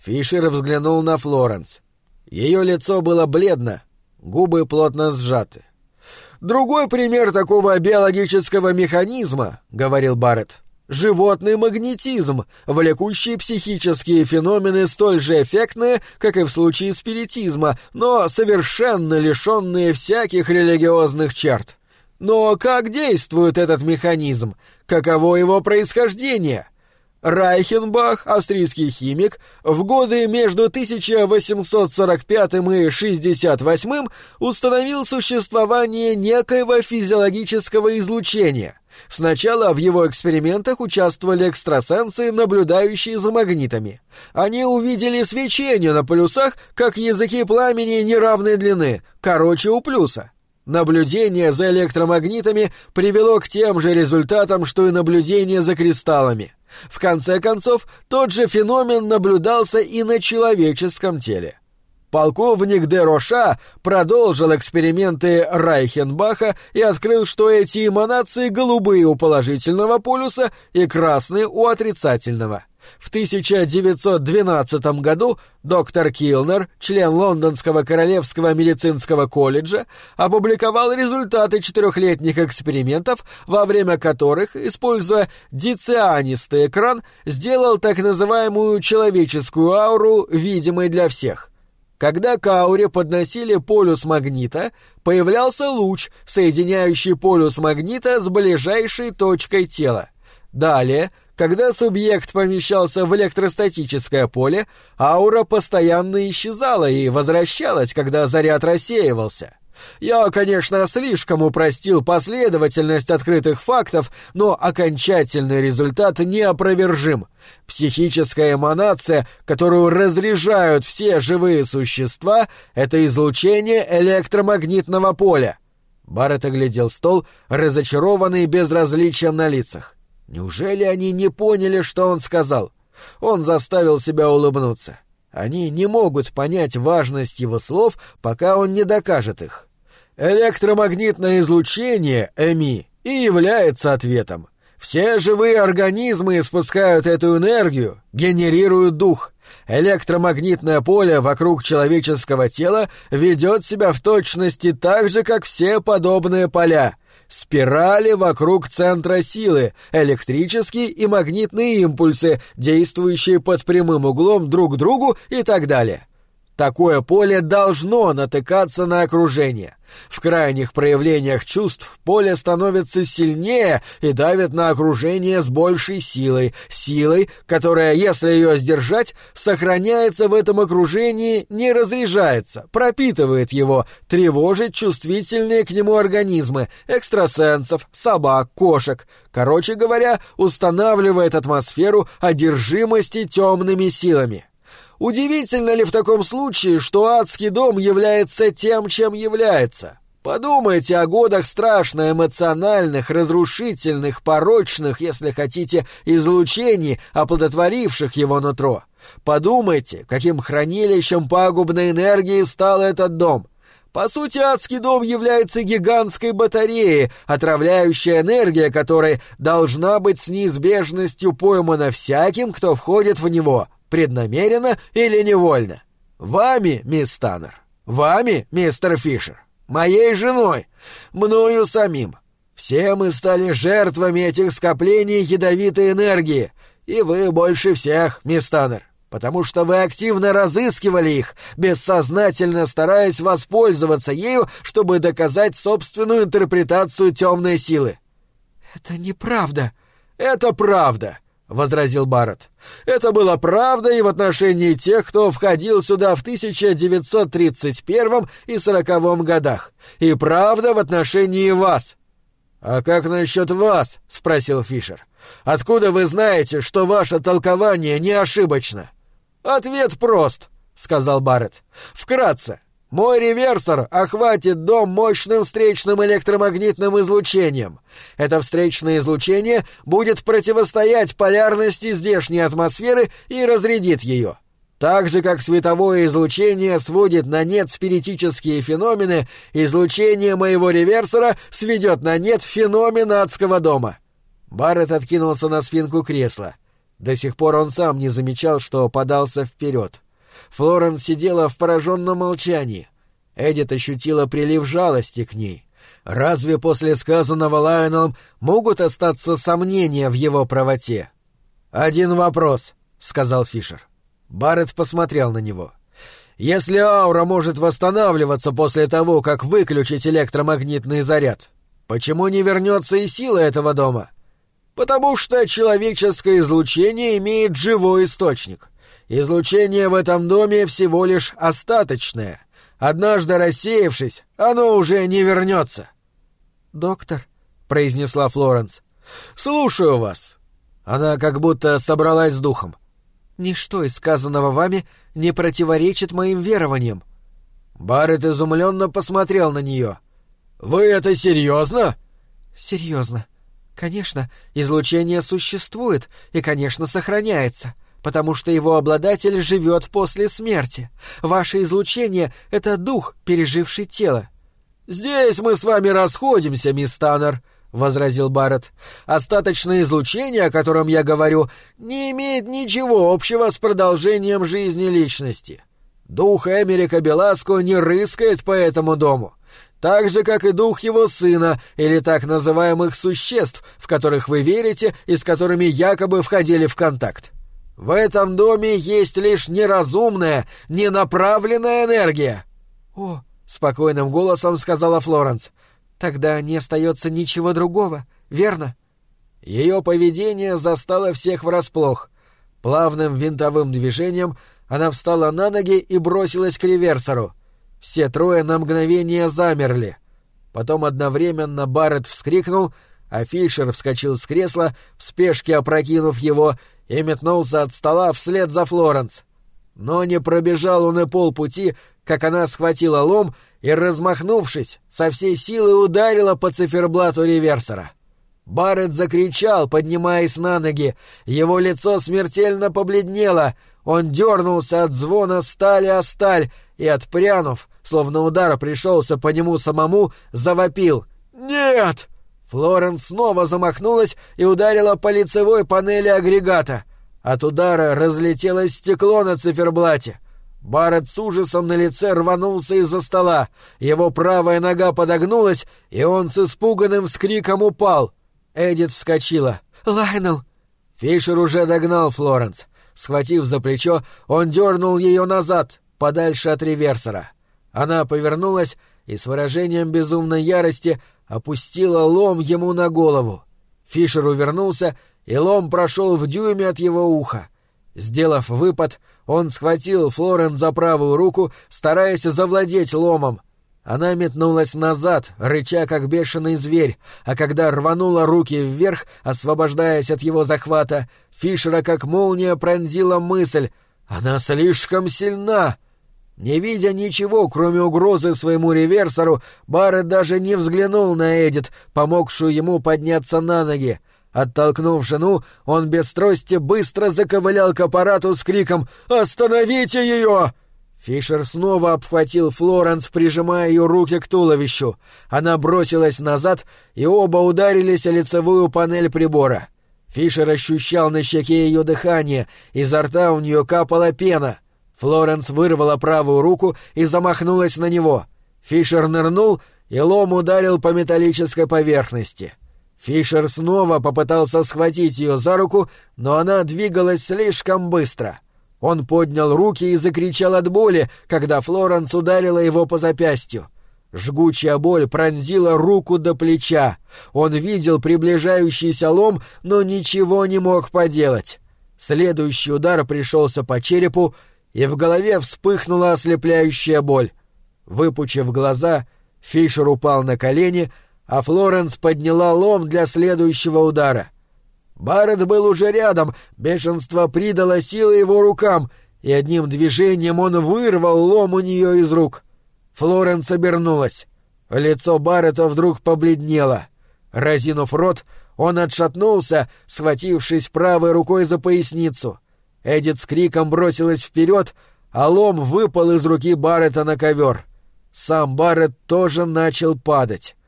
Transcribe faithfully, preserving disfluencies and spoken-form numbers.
Фишер взглянул на Флоренс. Ее лицо было бледно, губы плотно сжаты. «Другой пример такого биологического механизма, — говорил Барретт, — животный магнетизм, влекущий психические феномены столь же эффектные, как и в случае спиритизма, но совершенно лишенные всяких религиозных черт. Но как действует этот механизм? Каково его происхождение?» Райхенбах, австрийский химик, в годы между тысяча восемьсот сорок пятым и шестьдесят восьмым установил существование некоего физиологического излучения. Сначала в его экспериментах участвовали экстрасенсы, наблюдающие за магнитами. Они увидели свечение на полюсах, как языки пламени неравной длины, короче у плюса. Наблюдение за электромагнитами привело к тем же результатам, что и наблюдение за кристаллами. В конце концов, тот же феномен наблюдался и на человеческом теле. Полковник де Роша продолжил эксперименты Райхенбаха и открыл, что эти эманации голубые у положительного полюса и красные у отрицательного. В тысяча девятьсот двенадцатом году доктор Килнер, член Лондонского королевского медицинского колледжа, опубликовал результаты четырехлетних экспериментов, во время которых, используя дицианистый экран, сделал так называемую человеческую ауру видимой для всех. Когда к ауре подносили полюс магнита, появлялся луч, соединяющий полюс магнита с ближайшей точкой тела. Далее, когда субъект помещался в электростатическое поле, аура постоянно исчезала и возвращалась, когда заряд рассеивался. Я, конечно, слишком упростил последовательность открытых фактов, но окончательный результат неопровержим. Психическая эманация, которую разряжают все живые существа, — это излучение электромагнитного поля. Барретт оглядел стол, разочарованный безразличием на лицах. Неужели они не поняли, что он сказал? Он заставил себя улыбнуться. Они не могут понять важность его слов, пока он не докажет их. Электромагнитное излучение, Эми, и является ответом. Все живые организмы испускают эту энергию, генерируют дух. Электромагнитное поле вокруг человеческого тела ведет себя в точности так же, как все подобные поля. Спирали вокруг центра силы, электрические и магнитные импульсы, действующие под прямым углом друг к другу и так далее. Такое поле должно натыкаться на окружение. В крайних проявлениях чувств поле становится сильнее и давит на окружение с большей силой, силой, которая, если ее сдержать, сохраняется в этом окружении, не разряжается, пропитывает его, тревожит чувствительные к нему организмы, экстрасенсов, собак, кошек, короче говоря, устанавливает атмосферу одержимости темными силами. Удивительно ли в таком случае, что адский дом является тем, чем является? Подумайте о годах страшно эмоциональных, разрушительных, порочных, если хотите, излучений, оплодотворивших его нутро. Подумайте, каким хранилищем пагубной энергии стал этот дом. По сути, адский дом является гигантской батареей, отравляющая энергия которой должна быть с неизбежностью поймана всяким, кто входит в него, преднамеренно или невольно. Вами, мисс Таннер, вами, мистер Фишер, моей женой, мною самим. Все мы стали жертвами этих скоплений ядовитой энергии, и вы больше всех, мисс Таннер, потому что вы активно разыскивали их, бессознательно стараясь воспользоваться ею, чтобы доказать собственную интерпретацию темной силы. «Это неправда». «Это правда», — возразил Барретт. «Это было правда и в отношении тех, кто входил сюда в тысяча девятьсот тридцать первом и сороковом годах, и правда в отношении вас». «А как насчет вас?» — спросил Фишер. «Откуда вы знаете, что ваше толкование не ошибочно?» «Ответ прост», — сказал Барретт. «Вкратце. Мой реверсор охватит дом мощным встречным электромагнитным излучением. Это встречное излучение будет противостоять полярности здешней атмосферы и разрядит ее. Так же, как световое излучение сводит на нет спиритические феномены, излучение моего реверсора сведет на нет феномен адского дома». Барретт откинулся на спинку кресла. До сих пор он сам не замечал, что подался вперед. Флоренс сидела в пораженном молчании. Эдит ощутила прилив жалости к ней. Разве после сказанного Лайонеллом могут остаться сомнения в его правоте? «Один вопрос», — сказал Фишер. Барретт посмотрел на него. «Если аура может восстанавливаться после того, как выключить электромагнитный заряд, почему не вернется и сила этого дома?» «Потому что человеческое излучение имеет живой источник. Излучение в этом доме всего лишь остаточное. Однажды рассеявшись, оно уже не вернется». «Доктор», — произнесла Флоренс. «Слушаю вас». Она как будто собралась с духом. «Ничто из сказанного вами не противоречит моим верованиям». Барретт изумленно посмотрел на нее. «Вы это серьезно?» «Серьезно. Конечно, излучение существует и, конечно, сохраняется, потому что его обладатель живет после смерти. Ваше излучение — это дух, переживший тело». «Здесь мы с вами расходимся, мисс Таннер», — возразил Барретт. «Остаточное излучение, о котором я говорю, не имеет ничего общего с продолжением жизни личности. Дух Эмерика Беласко не рыскает по этому дому, так же, как и дух его сына или так называемых существ, в которых вы верите и с которыми якобы входили в контакт. В этом доме есть лишь неразумная, ненаправленная энергия». «О», — спокойным голосом сказала Флоренс, — «тогда не остается ничего другого, верно?» Ее поведение застало всех врасплох. Плавным винтовым движением она встала на ноги и бросилась к реверсору. Все трое на мгновение замерли. Потом одновременно Барретт вскрикнул, а Фишер вскочил с кресла, в спешке опрокинув его, и метнулся от стола вслед за Флоренс. Но не пробежал он и полпути, как она схватила лом и, размахнувшись, со всей силы ударила по циферблату реверсора. Барретт закричал, поднимаясь на ноги. Его лицо смертельно побледнело. Он дернулся от звона стали о сталь и, отпрянув, словно удар пришелся по нему самому, завопил. «Нет!» Флоренс снова замахнулась и ударила по лицевой панели агрегата. От удара разлетелось стекло на циферблате. Барретт с ужасом на лице рванулся из-за стола. Его правая нога подогнулась, и он с испуганным вскриком упал. Эдит вскочила. «Лайонелл!» Фишер уже догнал Флоренс. Схватив за плечо, он дернул ее назад, подальше от реверсора. Она повернулась и с выражением безумной ярости опустила лом ему на голову. Фишер увернулся, и лом прошел в дюйме от его уха. Сделав выпад, он схватил Флоренс за правую руку, стараясь завладеть ломом. Она метнулась назад, рыча как бешеный зверь, а когда рванула руки вверх, освобождаясь от его захвата, Фишера как молния пронзила мысль: «Она слишком сильна!» Не видя ничего, кроме угрозы своему реверсору, Барретт даже не взглянул на Эдит, помогшую ему подняться на ноги. Оттолкнув жену, он без трости быстро заковылял к аппарату с криком «Остановите ее!». Фишер снова обхватил Флоренс, прижимая ее руки к туловищу. Она бросилась назад, и оба ударились о лицевую панель прибора. Фишер ощущал на щеке ее дыхание, изо рта у нее капала пена. Флоренс вырвала правую руку и замахнулась на него. Фишер нырнул, и лом ударил по металлической поверхности. Фишер снова попытался схватить ее за руку, но она двигалась слишком быстро. Он поднял руки и закричал от боли, когда Флоренс ударила его по запястью. Жгучая боль пронзила руку до плеча. Он видел приближающийся лом, но ничего не мог поделать. Следующий удар пришелся по черепу, и в голове вспыхнула ослепляющая боль. Выпучив глаза, Фишер упал на колени, а Флоренс подняла лом для следующего удара. Барретт был уже рядом, бешенство придало силы его рукам, и одним движением он вырвал лом у нее из рук. Флоренс обернулась. Лицо Барретта вдруг побледнело. Разинув рот, он отшатнулся, схватившись правой рукой за поясницу. Эдит с криком бросилась вперед, а лом выпал из руки Барретта на ковер. Сам Барретт тоже начал падать.